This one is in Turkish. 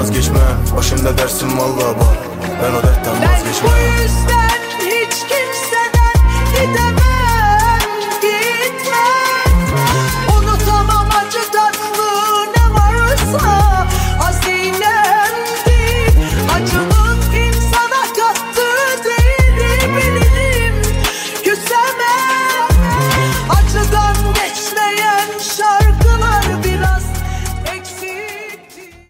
vazgeçmem. Başımda dersim valla bak, ben o dertten vazgeçmem. Bu yüzden